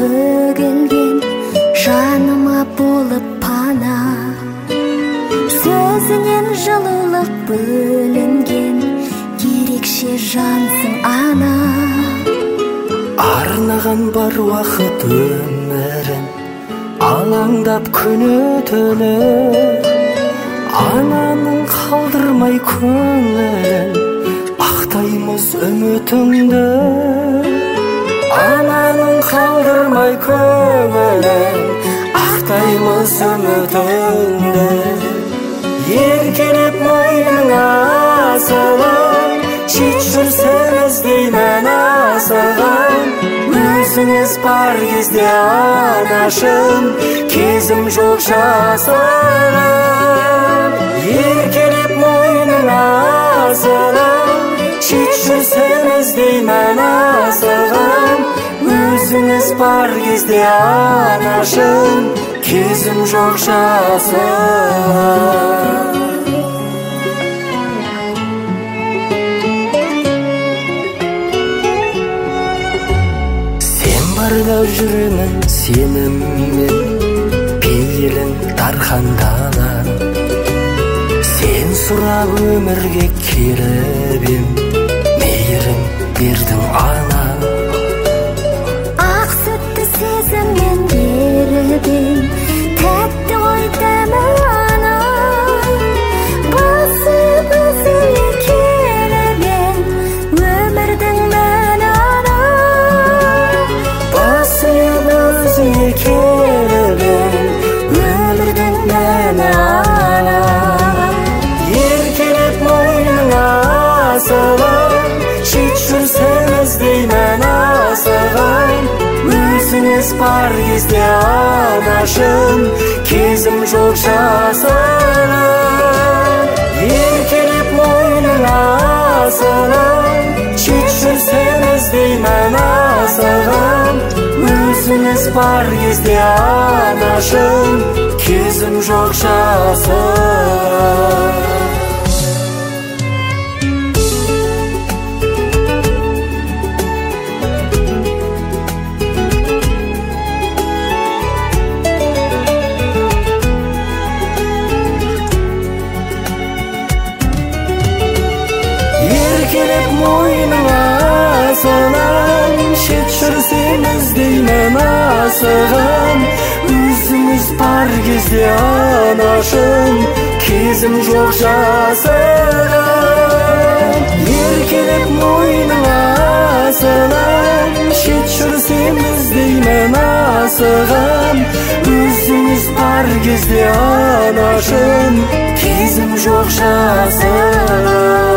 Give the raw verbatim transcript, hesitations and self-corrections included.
төгілген жаныма болып пана, сөзінен жылылық бөлінген ерекше жансың ана. Арнаған бар уақыт өмірін алаңдап күні түні, ананың қалдырмай көңілін ақтаймыз үмітіңді. Ананың қалдырмай көңілін ақтаймыз үмітіңді. Еркелеп мойныңа асылып жет жүрсеңіз деймін асығым. Өзіңіз бар кезде анашым, кезім жоқ жасырым. Еркелеп мойныңа асылып жет жүрсеңіз деймін асығым. Өзіңіз бар кезде анашым, кезім жоқ жасырым. Барда жүремін сеніммен, пейілің дархандалар. Сен сұрап өмірге келіп ем, мейірім бердің ана. Ақ сүтті сезіммен беріп ем, тәтті ғой дәмі ана. Басып өзіңе келіп ем, өмірдің мәні ана. Басып өзіңе келіп ем, өмірдің мәні ана. Еркелеп мойныңа асылып жет жүрсеңіз деймін асығым. Өзіңіз бар кезде анашым, кезім жоқ жасырым. Еркелеп мойныңа асылып жет жүрсеңіз деймін асығым. Өзіңіз бар кезде анашым, кезім жоқ жасырым. Еркелеп мойныңа асылып жет жүрсеңіз деймін асығым. Өзіңіз бар кезде анашым, кезім жоқ жасырым. Еркелеп мойныңа асылып жет жүрсеңіз деймін асығым. Өзіңіз бар кезде анашым, кезім жоқ жасырым.